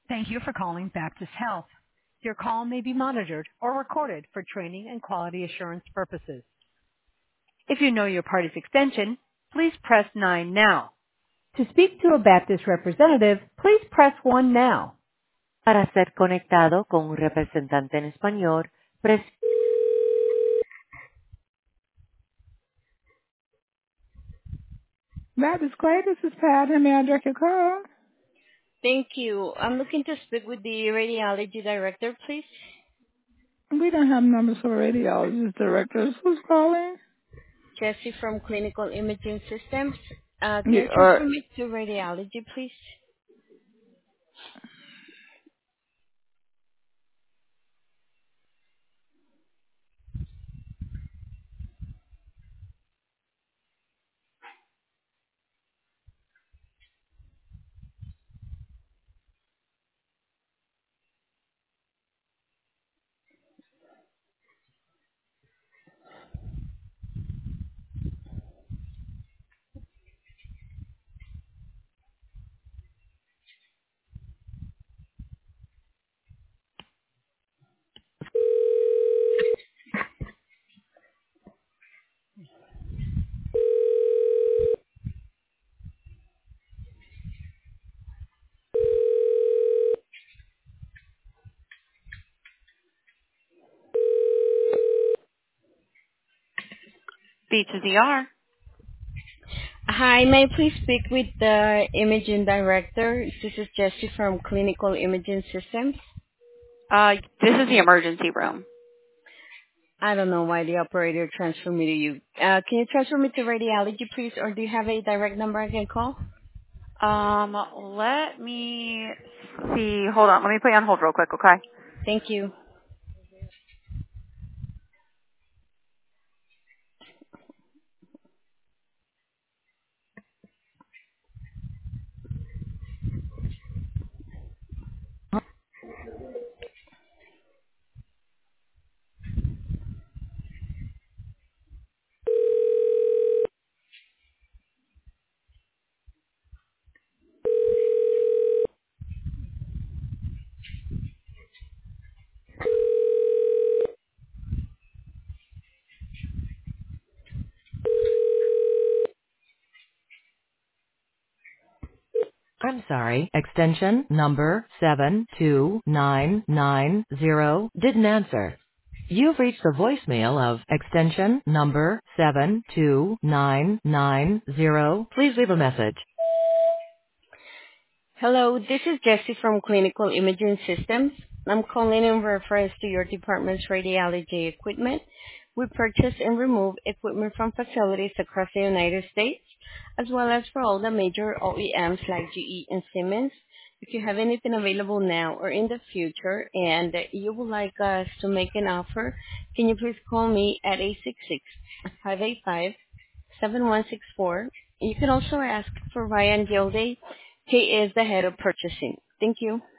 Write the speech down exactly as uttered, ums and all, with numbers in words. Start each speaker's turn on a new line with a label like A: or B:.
A: Thank you for calling Baptist Health. Your call may be monitored or recorded for training and quality assurance purposes. If you know your party's extension, please press nine now. To speak to a Baptist representative, please press one now. Para ser conectado con un representante en español, press. Baptist Clay, this is Pat. How may I direct your call?
B: Thank you. I'm looking to speak with the radiology director, please.
A: We don't have numbers for radiologist directors. Who's calling?
B: Jesse from Clinical Imaging Systems. Uh, can
A: Yeah,
B: you
A: uh,
B: transfer me to radiology, please?
C: B to Z R.
B: Hi, may I please speak with the imaging director? This is Jesse from Clinical Imaging Systems.
C: Uh, this is the emergency room.
B: I don't know why the operator transferred me to you. Uh, can you transfer me to radiology, please, or do you have a direct number I can call?
C: Um, let me see. Hold on. Let me put you on hold real quick, okay?
B: Thank you.
D: I'm sorry, extension number seven two nine nine zero didn't answer. You've reached the voicemail of extension number seven two nine nine zero. Please leave a message.
B: Hello, this is Jessie from Clinical Imaging Systems. I'm calling in reference to your department's radiology equipment. We purchase and remove equipment from facilities across the United States, as well as for all the major O E Ms like G E and Siemens. If you have anything available now or in the future and you would like us to make an offer, can you please call me at eight six six, five eight five, seven one six four. You can also ask for Ryan Gilday. He is the head of purchasing. Thank you.